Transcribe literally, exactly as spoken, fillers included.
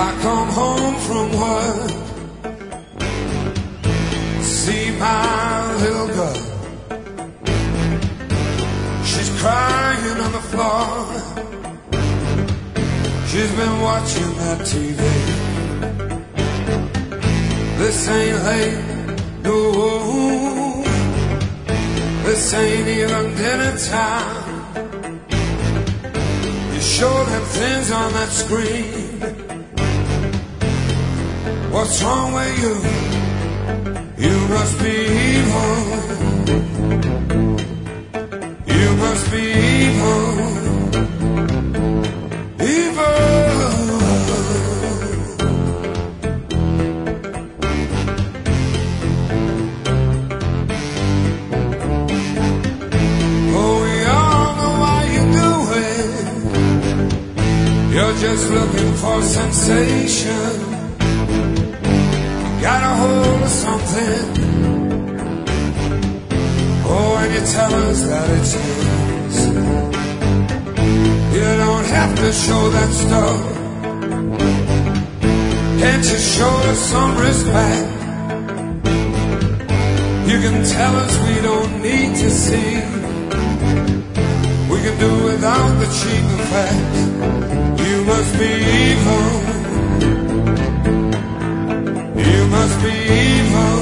I come home from work, see my little girl. She's crying on the floor. She's been watching that T V. This ain't late, no. This ain't even dinner time. You show them things on that screen. What's wrong with you? You must be evil. You must be evil. Evil. Oh, we all know why you do it. You're just looking for sensation. Got a hold of something. Oh, and you tell us that it's yours. You don't have to show that stuff. Can't you show us some respect? You can tell us we don't need to see. We can do without the cheap effect. You must be evil. You must be evil.